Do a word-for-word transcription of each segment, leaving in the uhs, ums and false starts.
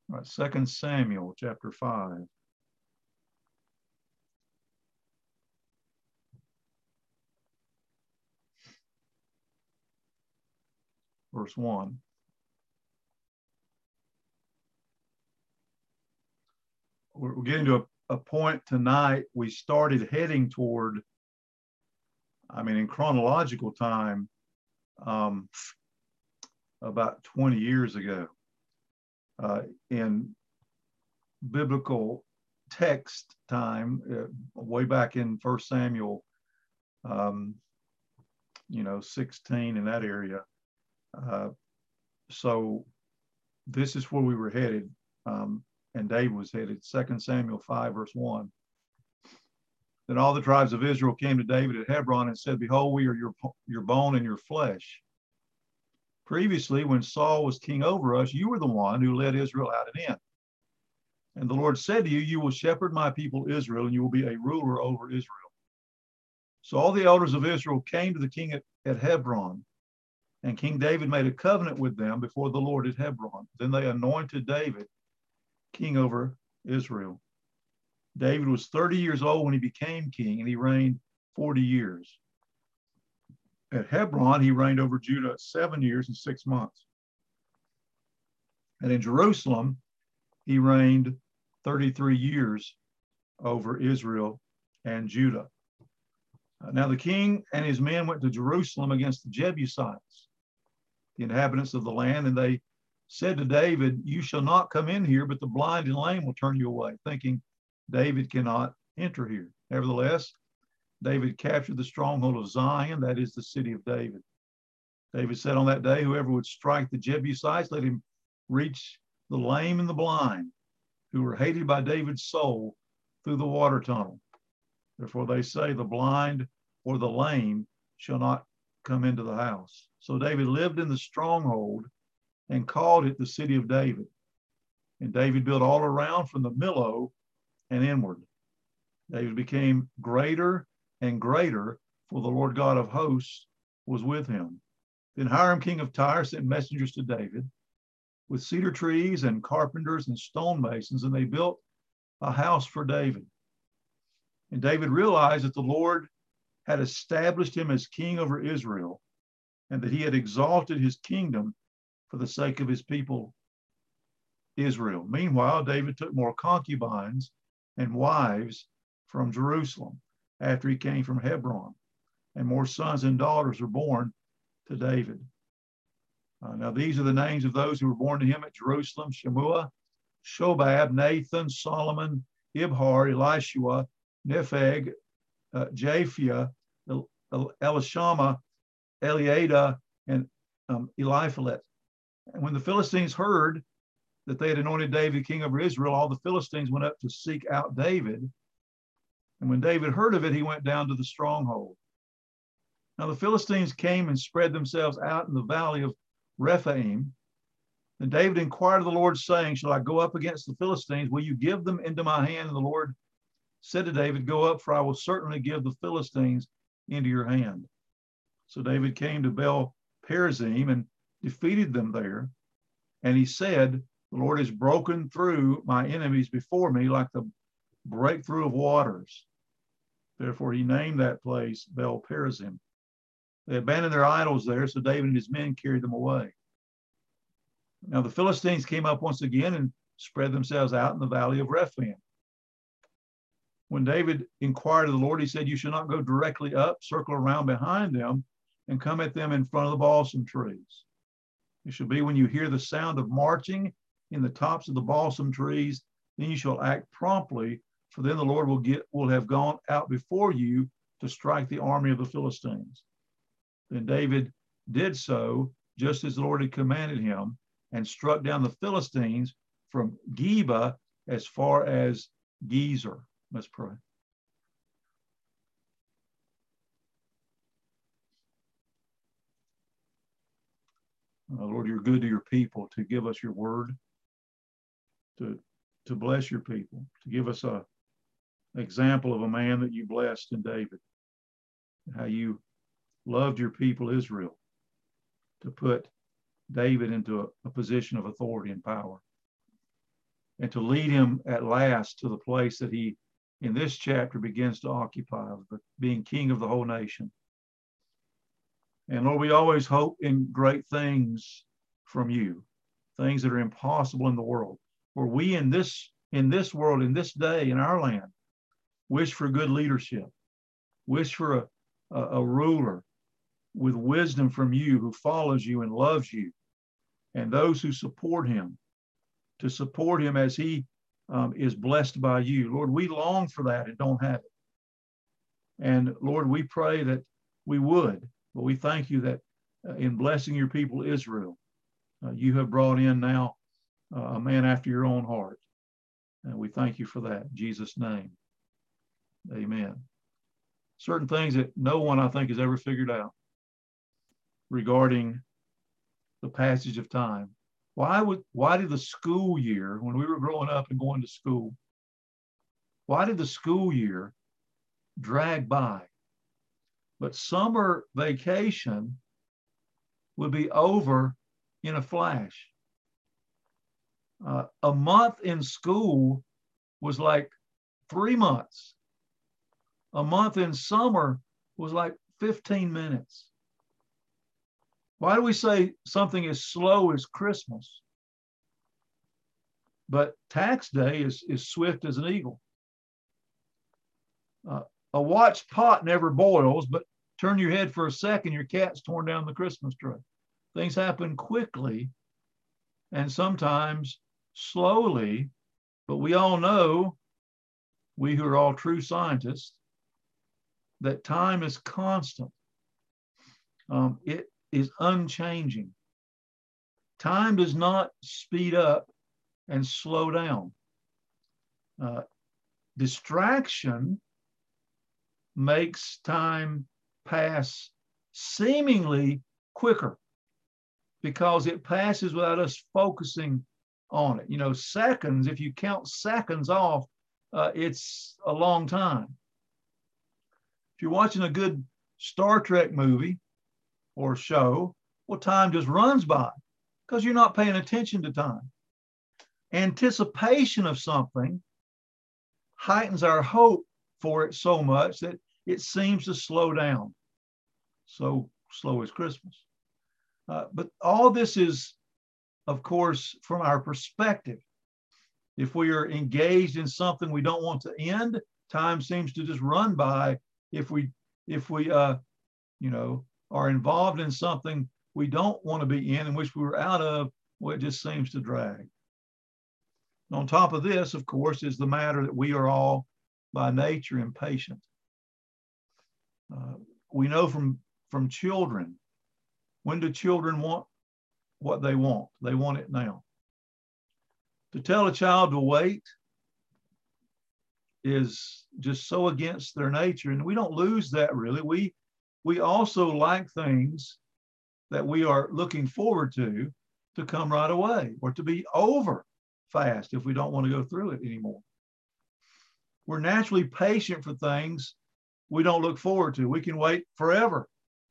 All right, Second Samuel chapter five. Verse one. We're getting to a, a point tonight. We started heading toward, I mean, in chronological time, um, about twenty years ago. Uh, in biblical text time, uh, way back in First Samuel, um, you know, sixteen in that area. Uh, so this is where we were headed. Um, and David was headed. Second Samuel five, verse one. Then all the tribes of Israel came to David at Hebron and said, behold, we are your, your bone and your flesh. Previously, when Saul was king over us, you were the one who led Israel out and in. And the Lord said to you, you will shepherd my people Israel, and you will be a ruler over Israel. So all the elders of Israel came to the king at, at Hebron, and King David made a covenant with them before the Lord at Hebron. Then they anointed David king over Israel. David was thirty years old when he became king, and he reigned forty years. At Hebron, he reigned over Judah seven years and six months. And in Jerusalem, he reigned thirty-three years over Israel and Judah. Uh, now the king and his men went to Jerusalem against the Jebusites, the inhabitants of the land, and they said to David, you shall not come in here, but the blind and lame will turn you away, thinking David cannot enter here. Nevertheless, David captured the stronghold of Zion, that is the city of David. David said on that day, whoever would strike the Jebusites, let him reach the lame and the blind, who were hated by David's soul, through the water tunnel. Therefore they say, the blind or the lame shall not come into the house. So David lived in the stronghold and called it the city of David. And David built all around from the Millo and inward. David became greater and greater, for the Lord God of hosts was with him. Then Hiram, king of Tyre, sent messengers to David with cedar trees and carpenters and stonemasons, and they built a house for David. And David realized that the Lord had established him as king over Israel, and that he had exalted his kingdom for the sake of his people, Israel. Meanwhile, David took more concubines and wives from Jerusalem after he came from Hebron, and more sons and daughters were born to David. Uh, now, these are the names of those who were born to him at Jerusalem: Shemua, Shobab, Nathan, Solomon, Ibhar, Elishua, Nepheg, uh, Japhia, El- El- Elishama, Eliada, and um, Eliphalet. And when the Philistines heard that they had anointed David king over Israel, all the Philistines went up to seek out David. And when David heard of it, he went down to the stronghold. Now the Philistines came and spread themselves out in the valley of Rephaim. Then David inquired of the Lord, saying, shall I go up against the Philistines? Will you give them into my hand? And the Lord said to David, go up, for I will certainly give the Philistines into your hand. So David came to Baal Perazim and defeated them there. And he said, the Lord has broken through my enemies before me like the breakthrough of waters. Therefore he named that place Baal Perazim. They abandoned their idols there, so David and his men carried them away. Now the Philistines came up once again and spread themselves out in the valley of Rephaim. When David inquired of the Lord, he said, you shall not go directly up, circle around behind them, and come at them in front of the balsam trees. It shall be when you hear the sound of marching in the tops of the balsam trees, then you shall act promptly, for then the Lord will get will have gone out before you to strike the army of the Philistines. Then David did so, just as the Lord had commanded him, and struck down the Philistines from Geba as far as Gezer. Let's pray. Uh, Lord, you're good to your people to give us your word, to, to bless your people, to give us a example of a man that you blessed in David, how you loved your people Israel, to put David into a, a position of authority and power. and to lead him at last to the place that he, in this chapter, begins to occupy, but being king of the whole nation. And Lord, we always hope in great things from you, things that are impossible in the world. For we in this, in this world, in this day, in our land, wish for good leadership, wish for a, a, a ruler with wisdom from you who follows you and loves you, and those who support him, to support him as he um, is blessed by you. Lord, we long for that and don't have it. And Lord, we pray that we would, but we thank you that uh, in blessing your people Israel, uh, you have brought in now uh, a man after your own heart. And we thank you for that. In Jesus' name, amen. Certain things that no one, I think, has ever figured out regarding the passage of time. Why would, why did the school year, when we were growing up and going to school, why did the school year drag by? But summer vacation would be over in a flash. Uh, a month in school was like three months. A month in summer was like fifteen minutes. Why do we say something as slow as Christmas? But tax day is, is swift as an eagle. Uh, a watched pot never boils, but turn your head for a second, your cat's torn down the Christmas tree. Things happen quickly and sometimes slowly, but we all know, we who are all true scientists, that time is constant. Um, it is unchanging. Time does not speed up and slow down. Uh, distraction makes time pass seemingly quicker because it passes without us focusing on it. You know, seconds, if you count seconds off, uh, it's a long time. If you're watching a good Star Trek movie or show, well, time just runs by because you're not paying attention to time. Anticipation of something heightens our hope for it so much that it seems to slow down. So slow as Christmas. Uh, but all this is, of course, from our perspective. If we are engaged in something we don't want to end, time seems to just run by. If we, if we, uh, you know, are involved in something we don't want to be in and which we were out of, well, it just seems to drag. And on top of this, of course, is the matter that we are all by nature impatient. Uh, we know from, from children, when do children want what they want? They want it now. To tell a child to wait is just so against their nature, and we don't lose that really. We, we also like things that we are looking forward to to come right away or to be over fast if we don't want to go through it anymore. We're naturally patient for things we don't look forward to. We can wait forever,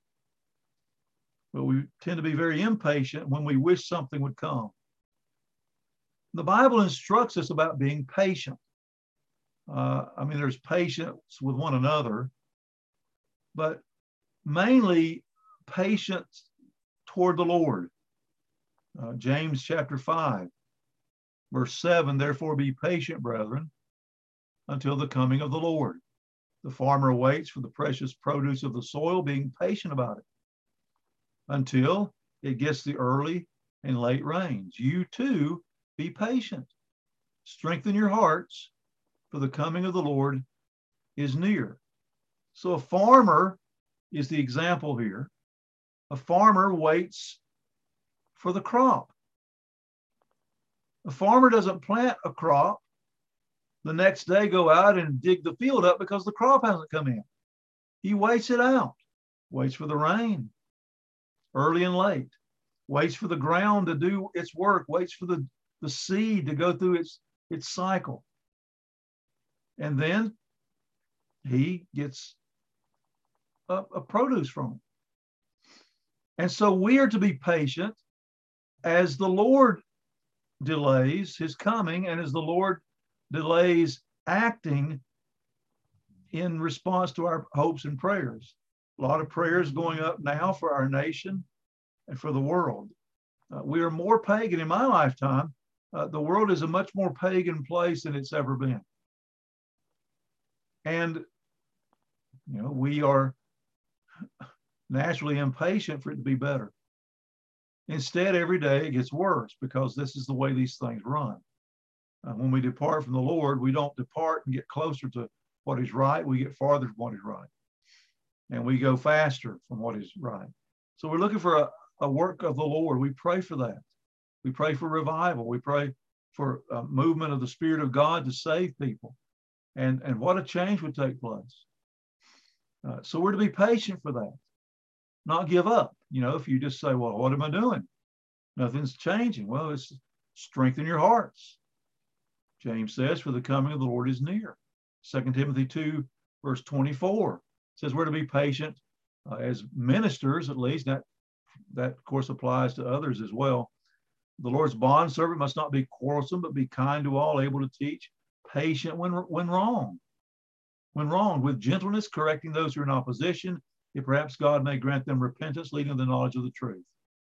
but we tend to be very impatient when we wish something would come. The Bible instructs us about being patient. Uh, I mean, there's patience with one another, but mainly patience toward the Lord. Uh, James chapter five, verse seven, therefore be patient, brethren, until the coming of the Lord. The farmer waits for the precious produce of the soil, being patient about it, until it gets the early and late rains. You too be patient. Strengthen your hearts, for the coming of the Lord is near. So a farmer is the example here. A farmer waits for the crop. A farmer doesn't plant a crop, the next day go out and dig the field up because the crop hasn't come in. He waits it out, waits for the rain, early and late, waits for the ground to do its work, waits for the, the seed to go through its, its cycle. And then he gets a, a produce from it. And so we are to be patient as the Lord delays his coming and as the Lord delays acting in response to our hopes and prayers. A lot of prayers going up now for our nation and for the world. Uh, we are more pagan in my lifetime. Uh, the world is a much more pagan place than it's ever been. And, you know, we are naturally impatient for it to be better. Instead, every day it gets worse because this is the way these things run. Uh, when we depart from the Lord, we don't depart and get closer to what is right. We get farther from what is right. And we go faster from what is right. So we're looking for a, a work of the Lord. We pray for that. We pray for revival. We pray for a movement of the Spirit of God to save people. And, and what a change would take place. Uh, so we're to be patient for that. Not give up. You know, if you just say, well, what am I doing? Nothing's changing. Well, it's strengthen your hearts. James says, for the coming of the Lord is near. Second Timothy two, verse twenty-four says we're to be patient uh, as ministers, at least. That, that, of course, applies to others as well. The Lord's bondservant must not be quarrelsome, but be kind to all, able to teach, patient when, when wrong. When wrong, with gentleness, correcting those who are in opposition, if perhaps God may grant them repentance, leading to the knowledge of the truth.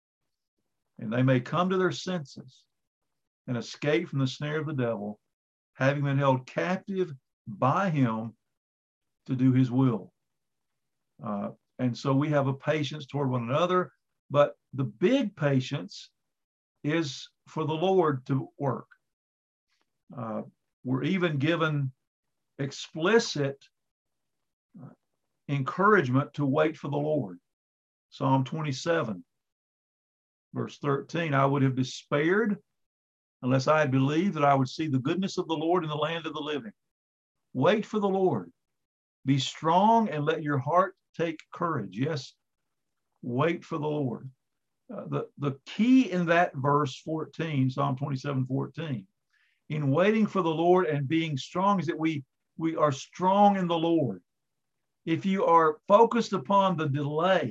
And they may come to their senses and escape from the snare of the devil, having been held captive by him to do his will. Uh, and so we have a patience toward one another, but the big patience is for the Lord to work. Uh, we're even given explicit uh, encouragement to wait for the Lord. Psalm twenty-seven, verse thirteen, I would have despaired unless I had believed that I would see the goodness of the Lord in the land of the living. Wait for the Lord. Be strong and let your heart take courage. Yes, wait for the Lord. Uh, the, the key in that verse fourteen, Psalm twenty-seven, fourteen, in waiting for the Lord and being strong is that we, we are strong in the Lord. If you are focused upon the delay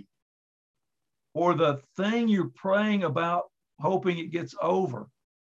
or the thing you're praying about, hoping it gets over,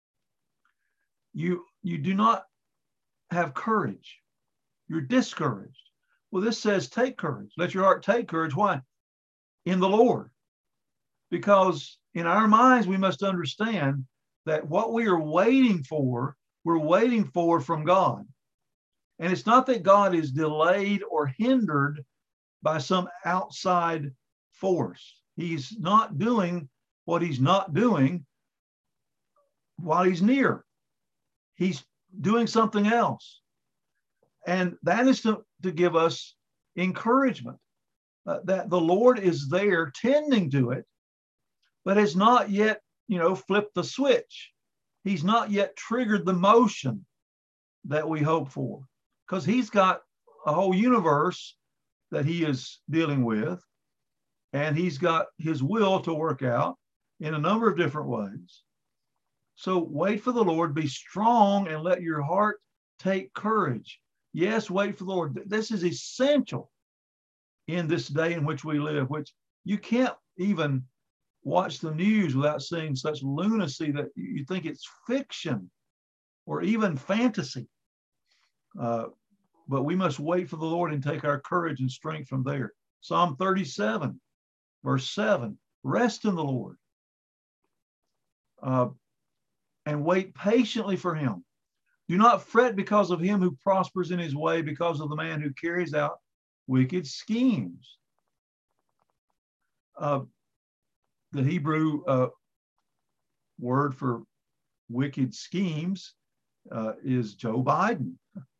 you, you do not have courage. You're discouraged. Well, this says take courage. Let your heart take courage. Why? In the Lord. Because in our minds, we must understand that what we are waiting for, we're waiting for from God. And it's not that God is delayed or hindered by some outside force. He's not doing what he's not doing while he's near. He's doing something else. And that is to, to give us encouragement uh, that the Lord is there tending to it, but has not yet, you know, flipped the switch. He's not yet triggered the motion that we hope for, because he's got a whole universe that he is dealing with, and he's got his will to work out in a number of different ways. So wait for the Lord, be strong, and let your heart take courage. Yes, wait for the Lord. This is essential in this day in which we live, which you can't even watch the news without seeing such lunacy that you think it's fiction or even fantasy. Uh, but we must wait for the Lord and take our courage and strength from there. Psalm thirty-seven, verse seven, rest in the Lord uh, and wait patiently for him. Do not fret because of him who prospers in his way, because of the man who carries out wicked schemes. Uh, the Hebrew uh, word for wicked schemes uh, is Joe Biden.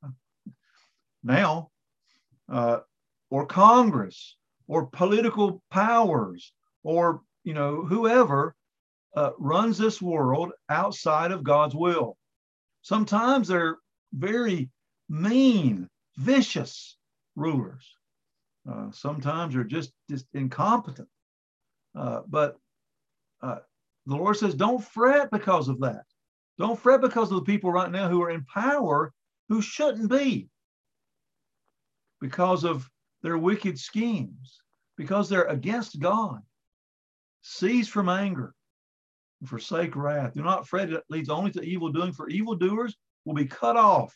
Now, uh, or Congress, or political powers, or, you know, whoever uh, runs this world outside of God's will. Sometimes they're very mean, vicious rulers. Uh, sometimes they're just, just incompetent. Uh, but uh, the Lord says, don't fret because of that. Don't fret because of the people right now who are in power who shouldn't be, because of their wicked schemes, because they're against God. Cease from anger. and forsake wrath. Do not fret, it leads only to evil doing, for evildoers will be cut off.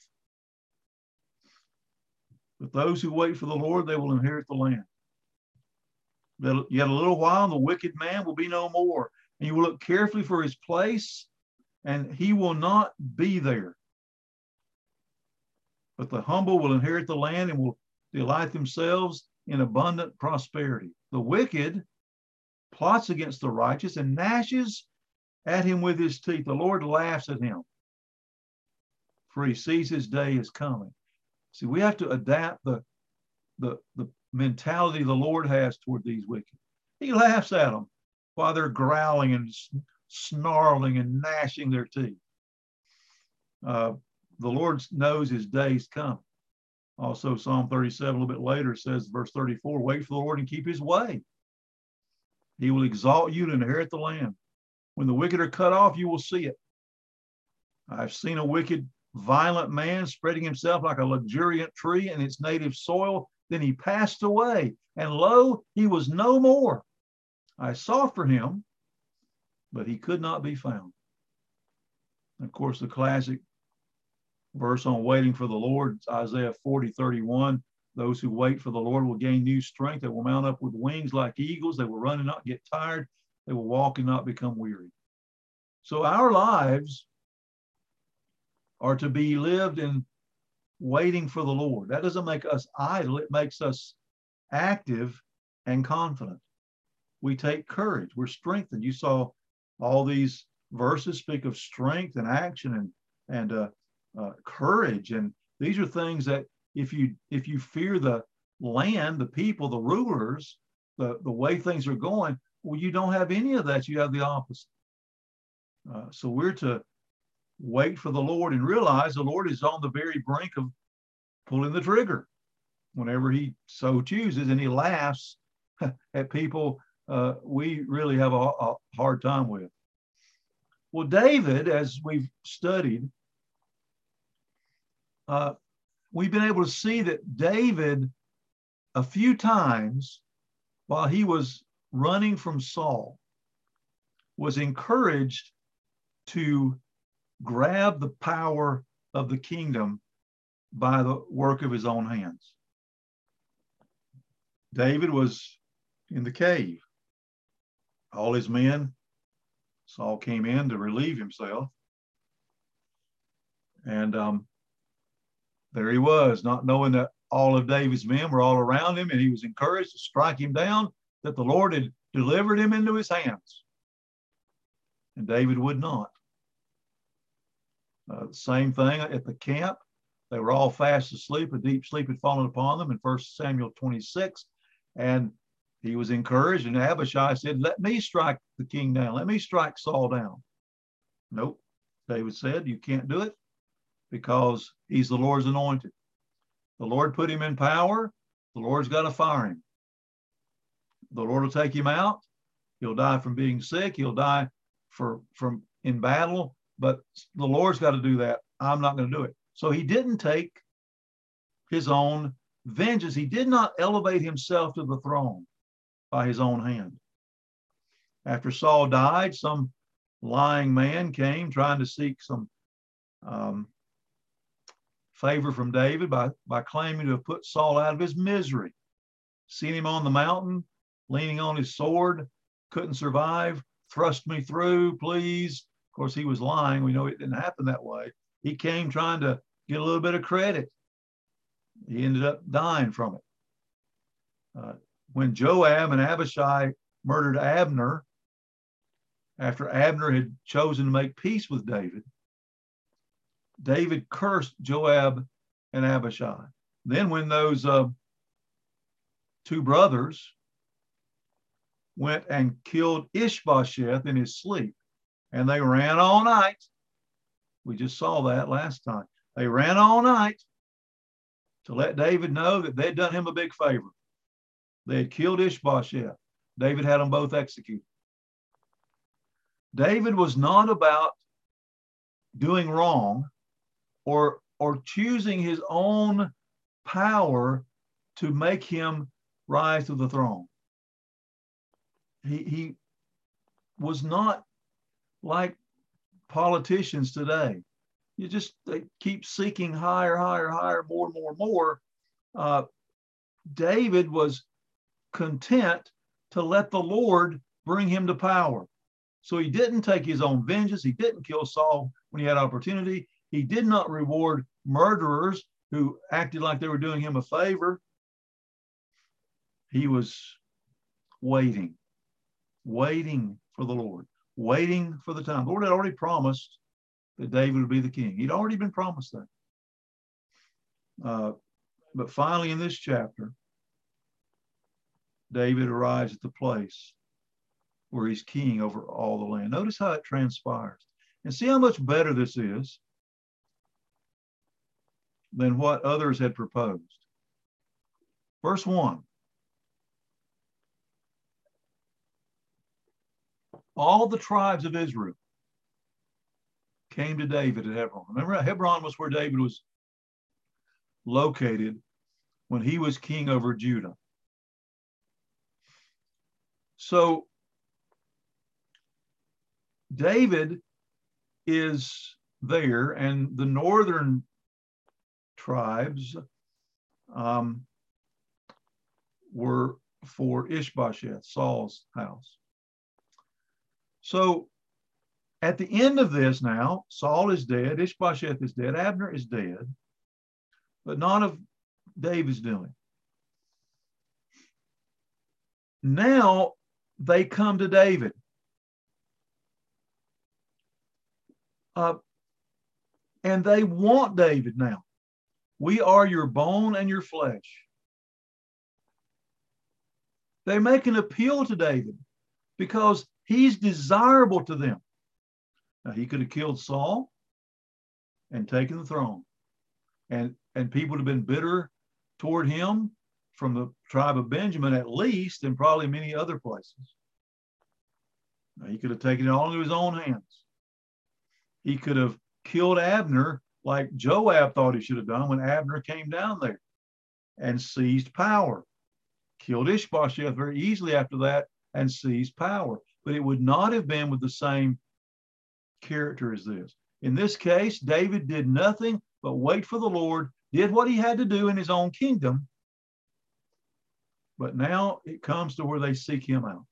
But those who wait for the Lord, they will inherit the land. Yet a little while, and the wicked man will be no more. And you will look carefully for his place, and he will not be there. But the humble will inherit the land and will delight themselves in abundant prosperity. The wicked plots against the righteous and gnashes at him with his teeth. The Lord laughs at him, for he sees his day is coming. See, we have to adapt the, the, the mentality the Lord has toward these wicked. He laughs at them while they're growling and snarling and gnashing their teeth. Uh, the Lord knows his day's come. Also, Psalm thirty-seven, a little bit later, says, verse thirty-four, wait for the Lord and keep his way. He will exalt you to inherit the land. When the wicked are cut off, you will see it. I've seen a wicked, violent man spreading himself like a luxuriant tree in its native soil. Then he passed away, and lo, he was no more. I sought for him, but he could not be found. Of course, the classic verse on waiting for the Lord, Isaiah forty, thirty-one. Those who wait for the Lord will gain new strength. They will mount up with wings like eagles. They will run and not get tired. They will walk and not become weary. So our lives are to be lived in waiting for the Lord. That doesn't make us idle. It makes us active and confident. We take courage. We're strengthened. You saw all these verses speak of strength and action and, and uh, uh, courage. And these are things that if you if you fear the land, the people, the rulers, the, the way things are going, well, you don't have any of that. You have the opposite. Uh, so we're to wait for the Lord and realize the Lord is on the very brink of pulling the trigger whenever he so chooses, and he laughs at people uh, we really have a, a hard time with. Well, David, as we've studied, uh, we've been able to see that David, a few times while he was running from Saul, was encouraged to grab the power of the kingdom by the work of his own hands. David was in the cave. All his men, Saul came in to relieve himself. And um, there he was, not knowing that all of David's men were all around him, and he was encouraged to strike him down, that the Lord had delivered him into his hands. And David would not. Uh, same thing at the camp. They were all fast asleep. A deep sleep had fallen upon them in First Samuel twenty-six. And he was encouraged, and Abishai said, let me strike the king down. Let me strike Saul down. Nope. David said, you can't do it because he's the Lord's anointed. The Lord put him in power. The Lord's got to fire him. The Lord will take him out. He'll die from being sick. He'll die for, from in battle. But the Lord's got to do that. I'm not going to do it. So he didn't take his own vengeance. He did not elevate himself to the throne by his own hand. After Saul died, some lying man came trying to seek some um, favor from David by, by claiming to have put Saul out of his misery. Seen him on the mountain, leaning on his sword, couldn't survive, thrust me through, please. Of course, he was lying. We know it didn't happen that way. He came trying to get a little bit of credit. He ended up dying from it. Uh, when Joab and Abishai murdered Abner, after Abner had chosen to make peace with David, David cursed Joab and Abishai. Then when those uh, two brothers went and killed Ishbosheth in his sleep, and they ran all night. We just saw that last time. They ran all night to let David know that they'd done him a big favor. They had killed Ishbosheth. David had them both executed. David was not about doing wrong or, or choosing his own power to make him rise to the throne. He, he was not like politicians today. You just they keep seeking higher, higher, higher, more, more, more. Uh, David was content to let the Lord bring him to power. So he didn't take his own vengeance. He didn't kill Saul when he had opportunity. He did not reward murderers who acted like they were doing him a favor. He was waiting, waiting for the Lord, waiting for the time. The Lord had already promised that David would be the king. He'd already been promised that. Uh, but finally, in this chapter, David arrives at the place where he's king over all the land. Notice how it transpires. And see how much better this is than what others had proposed. Verse one. All the tribes of Israel came to David at Hebron. Remember, Hebron was where David was located when he was king over Judah. So David is there, and the northern tribes um, were for Ishbosheth, Saul's house. So at the end of this now, Saul is dead, Ishbosheth is dead, Abner is dead, but none of David's doing. Now they come to David. Uh, and they want David now. We are your bone and your flesh. They make an appeal to David because he's desirable to them. Now, he could have killed Saul and taken the throne. And, and people would have been bitter toward him from the tribe of Benjamin at least, and probably many other places. Now, he could have taken it all into his own hands. He could have killed Abner like Joab thought he should have done when Abner came down there and seized power. Killed Ishbosheth very easily after that and seized power. But it would not have been with the same character as this. In this case, David did nothing but wait for the Lord, did what he had to do in his own kingdom. But now it comes to where they seek him out.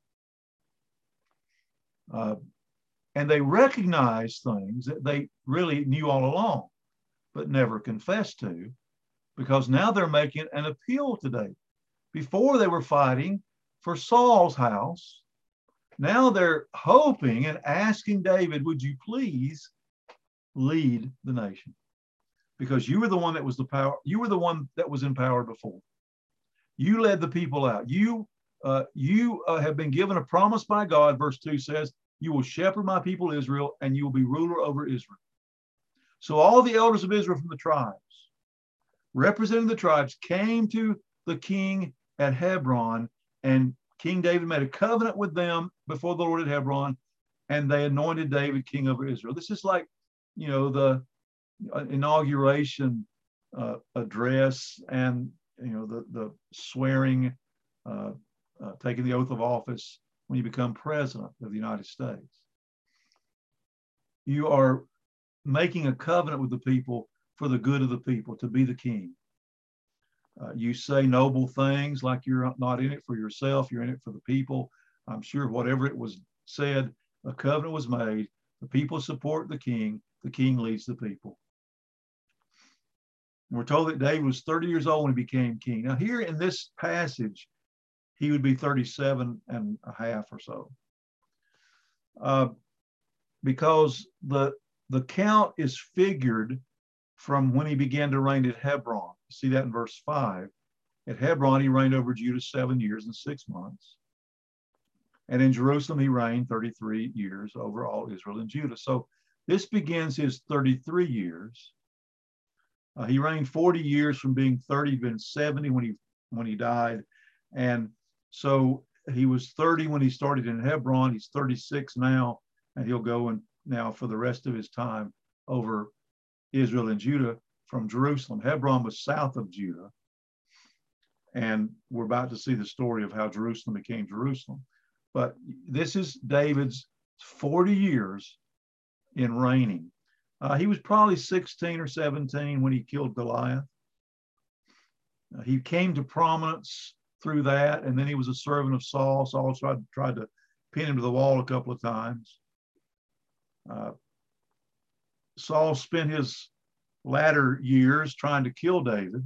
Uh, and they recognize things that they really knew all along, but never confessed to, because now they're making an appeal to David. Before they were fighting for Saul's house. Now they're hoping and asking David, would you please lead the nation? Because you were the one that was the power, you were the one that was in power before. You led the people out. You, uh, you uh, have been given a promise by God. Verse two says, you will shepherd my people Israel, and you will be ruler over Israel. So all the elders of Israel from the tribes, representing the tribes, came to the king at Hebron, and King David made a covenant with them before the Lord at Hebron, and they anointed David king over Israel. This is like, you know, the inauguration uh, address and, you know, the, the swearing, uh, uh, taking the oath of office when you become president of the United States. You are making a covenant with the people for the good of the people, to be the king. Uh, you say noble things like you're not in it for yourself, you're in it for the people. I'm sure whatever it was said, a covenant was made, the people support the king, the king leads the people. And we're told that David was thirty years old when he became king. Now here in this passage, he would be thirty-seven and a half or so. Uh, because the, the count is figured from when he began to reign at Hebron. See that in verse five. At Hebron, he reigned over Judah seven years and six months. And in Jerusalem, he reigned thirty-three years over all Israel and Judah. So this begins his thirty-three years. Uh, he reigned forty years from being thirty, been seventy when he, when he died. And so he was thirty when he started in Hebron. He's thirty-six now, and he'll go and now for the rest of his time over Israel and Judah from Jerusalem. Hebron was south of Judah. And we're about to see the story of how Jerusalem became Jerusalem. But this is David's forty years in reigning. Uh, he was probably sixteen or seventeen when he killed Goliath. Uh, he came to prominence through that, and then he was a servant of Saul. Saul tried, tried to pin him to the wall a couple of times. Uh, Saul spent his latter years trying to kill David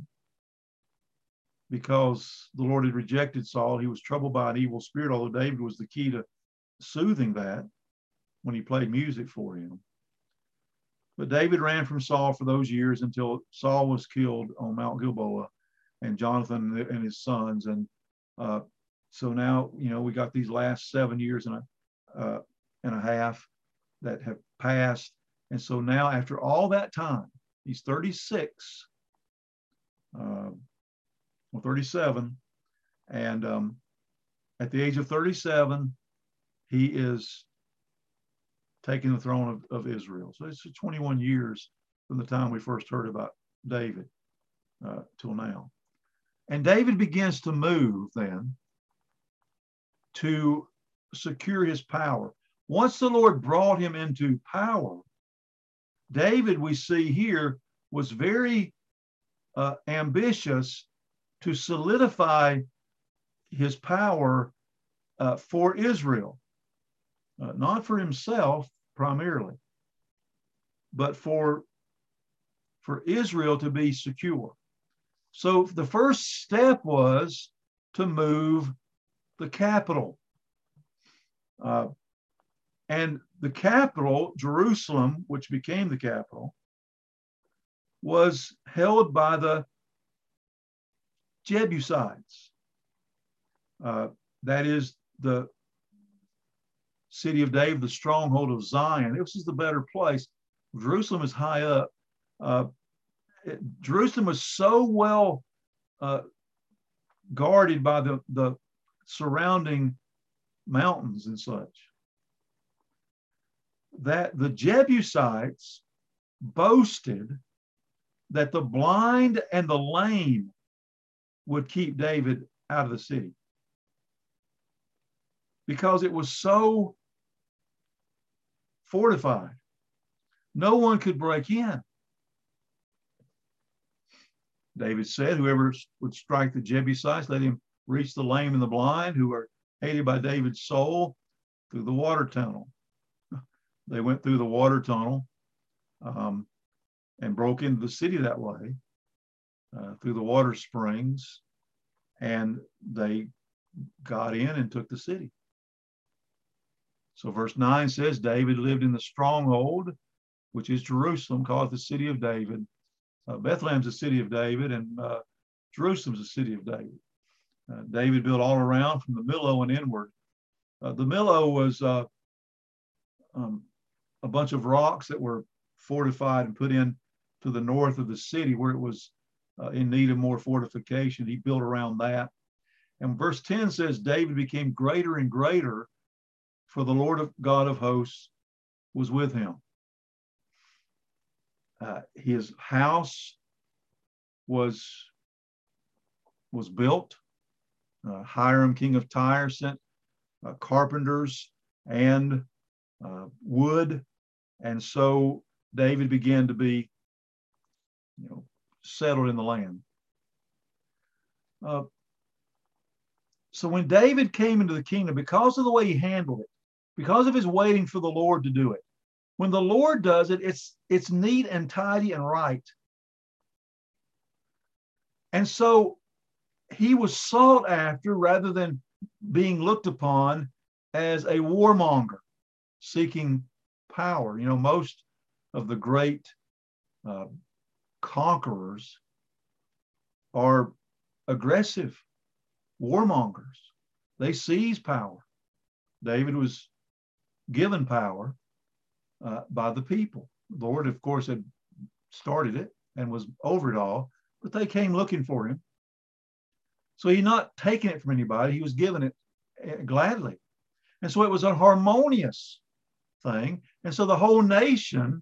because the Lord had rejected Saul. He was troubled by an evil spirit, although David was the key to soothing that when he played music for him. But David ran from Saul for those years until Saul was killed on Mount Gilboa, and Jonathan and his sons. And uh, so now, you know, we got these last seven years and a, uh, and a half that have passed. And so now, after all that time, he's thirty-six, uh, well, thirty-seven. And um, at the age of thirty-seven, he is taking the throne of, of Israel. So it's twenty-one years from the time we first heard about David uh, till now. And David begins to move then to secure his power. Once the Lord brought him into power, David, we see here, was very uh, ambitious to solidify his power uh, for Israel, uh, not for himself primarily, but for, for Israel to be secure. So the first step was to move the capital. Uh, and the capital, Jerusalem, which became the capital, was held by the Jebusites. Uh, that is the city of David, the stronghold of Zion. This is the better place. Jerusalem is high up. Uh, it, Jerusalem was so well uh, guarded by the, the surrounding mountains and such that the Jebusites boasted that the blind and the lame would keep David out of the city because it was so fortified. No one could break in. David said, whoever would strike the Jebusites, let him reach the lame and the blind who are hated by David's soul through the water tunnel. They went through the water tunnel um, and broke into the city that way uh, through the water springs, and they got in and took the city. So verse nine says, David lived in the stronghold, which is Jerusalem, called the city of David. Uh, Bethlehem's the city of David, and uh, Jerusalem's the city of David. Uh, David built all around from the Millo and inward. Uh, the Millo was uh, um, a bunch of rocks that were fortified and put in to the north of the city where it was uh, in need of more fortification. He built around that. And verse ten says, David became greater and greater, for the Lord of God of hosts was with him. Uh, his house was, was built. Uh, Hiram, king of Tyre, sent uh, carpenters and uh, wood. And so David began to be, you know, settled in the land. Uh, so when David came into the kingdom, because of the way he handled it, because of his waiting for the Lord to do it, when the Lord does it, it's, it's neat and tidy and right. And so he was sought after rather than being looked upon as a warmonger seeking power. You know, most of the great uh, conquerors are aggressive warmongers. They seize power. David was given power uh, by the people. The Lord, of course, had started it and was over it all, but they came looking for him. So he's not taking it from anybody. He was given it gladly. And so it was a harmonious thing. And so the whole nation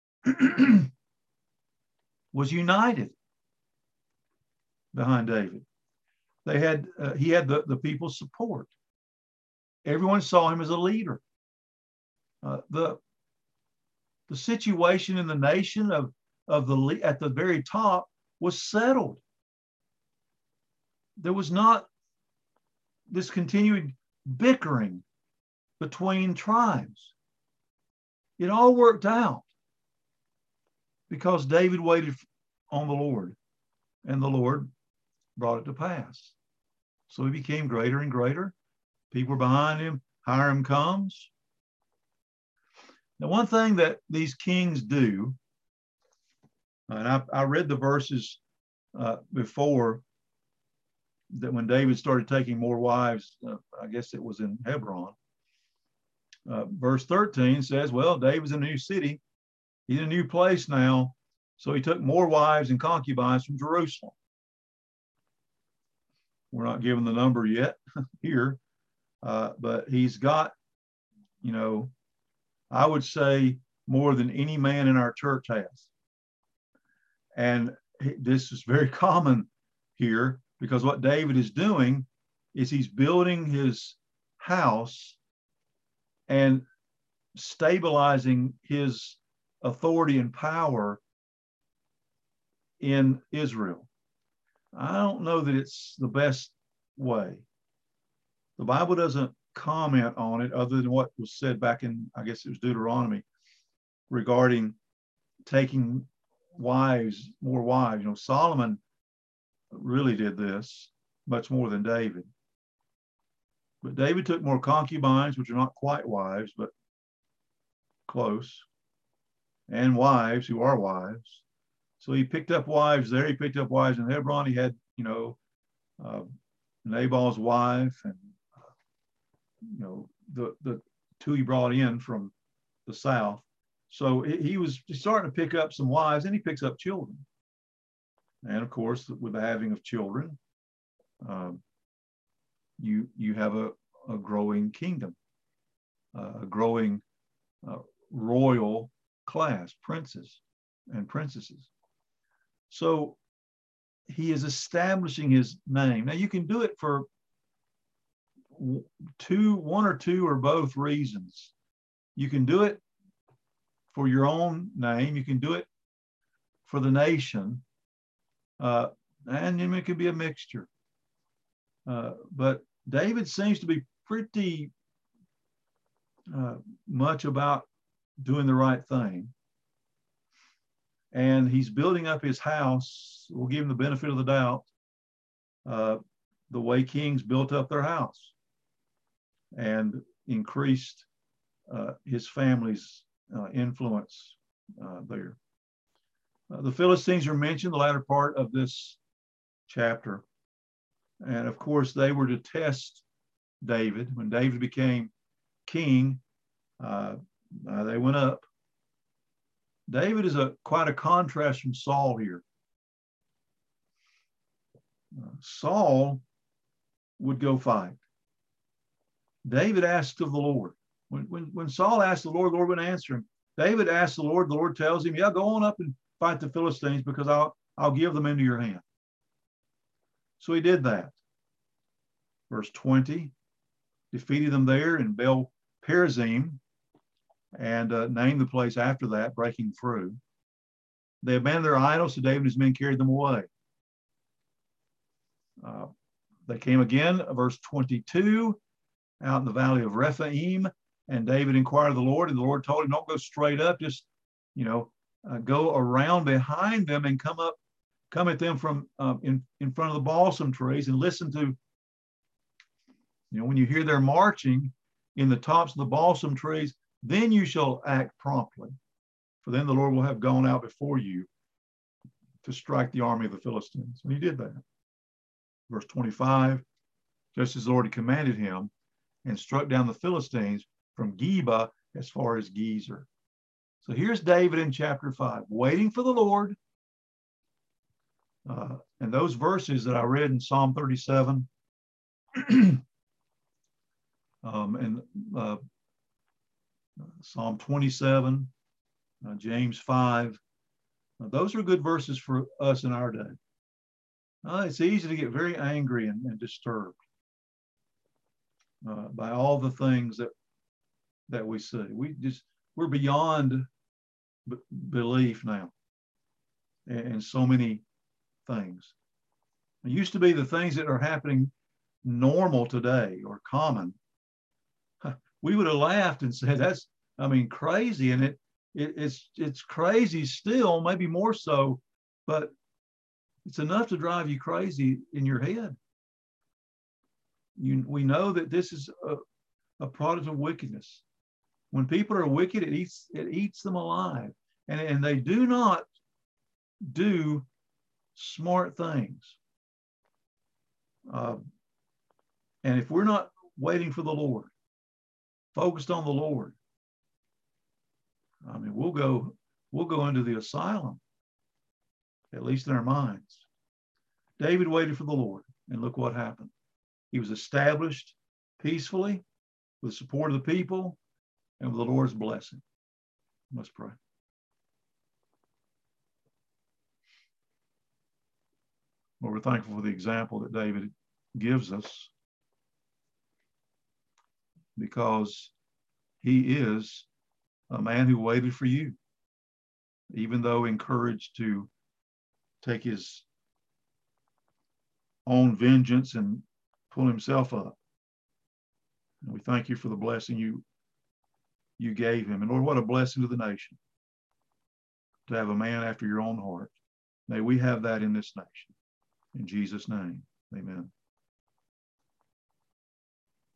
was united behind David. They had, uh, he had the, the people's support. Everyone saw him as a leader. Uh, the, The situation in the nation of, of the at the very top was settled. There was not this continued bickering between tribes. It all worked out because David waited on the Lord, and the Lord brought it to pass. So he became greater and greater. People were behind him. Hiram comes. Now, one thing that these kings do, and I, I read the verses uh, before, that when David started taking more wives, uh, I guess it was in Hebron. Uh, verse thirteen says, well, David's in a new city. He's in a new place now. So he took more wives and concubines from Jerusalem. We're not given the number yet here, uh, but he's got, you know, I would say more than any man in our church has. And this is very common here, because what David is doing is he's building his house and stabilizing his authority and power in Israel. I don't know that it's the best way. The Bible doesn't comment on it other than what was said back in, I guess it was Deuteronomy, regarding taking wives, more wives. You know, Solomon really did this much more than David. But David took more concubines, which are not quite wives, but close, and wives who are wives. So he picked up wives there. He picked up wives in Hebron. He had, you know, uh, Nabal's wife, and uh, you know, the the two he brought in from the south. So he was starting to pick up some wives, and he picks up children. And of course, with the having of children, um, you you have a, a growing kingdom, uh, a growing uh, royal class, princes and princesses. So he is establishing his name. Now you can do it for two, one or two or both reasons. You can do it for your own name. You can do it for the nation. Uh, and it could be a mixture. Uh, but David seems to be pretty uh, much about doing the right thing. And he's building up his house. We'll give him the benefit of the doubt, uh, the way kings built up their house and increased uh, his family's uh, influence uh, there. Uh, the Philistines are mentioned, the latter part of this chapter. And of course, they were to test David. When David became king, uh, uh, they went up. David is a quite a contrast from Saul here. Uh, Saul would go fight. David asked of the Lord. When, when, when Saul asked the Lord, the Lord would answer him. David asked the Lord, the Lord tells him, yeah, go on up and fight the Philistines because I'll, I'll give them into your hand. So he did that. Verse twenty, defeated them there in Bel Perazim, and uh, named the place after that, breaking through. They abandoned their idols, so David and his men carried them away. Uh, they came again, verse twenty-two, out in the valley of Rephaim, and David inquired of the Lord, and the Lord told him, don't go straight up, just, you know, uh, go around behind them and come up, come at them from uh, in, in front of the balsam trees and listen to, you know, when you hear their marching in the tops of the balsam trees, then you shall act promptly, for then the Lord will have gone out before you to strike the army of the Philistines. And he did that. Verse twenty-five, just as the Lord had commanded him, and struck down the Philistines from Geba as far as Gezer. So here's David in chapter five, waiting for the Lord. Uh, and those verses that I read in Psalm thirty-seven um, and uh, Psalm twenty-seven, uh, James five, uh, those are good verses for us in our day. Uh, it's easy to get very angry and, and disturbed uh, by all the things that that we see. We just we're beyond b- belief now in, in so many things. It used to be the things that are happening normal today or common. We would have laughed and said, that's, I mean, crazy. And it, it it's it's crazy still, maybe more so, but it's enough to drive you crazy in your head. You, we know that this is a, a product of wickedness. When people are wicked, it eats it eats them alive, and and they do not do smart things. Uh, and if we're not waiting for the Lord, focused on the Lord, I mean, we'll go we'll go into the asylum, at least in our minds. David waited for the Lord, and look what happened. He was established peacefully with the support of the people and with the Lord's blessing. Let's pray. Lord, we're thankful for the example that David gives us, because he is a man who waited for you, even though encouraged to take his own vengeance and pull himself up. And we thank you for the blessing you you gave him. And Lord, what a blessing to the nation to have a man after your own heart. May we have that in this nation. In Jesus' name, amen.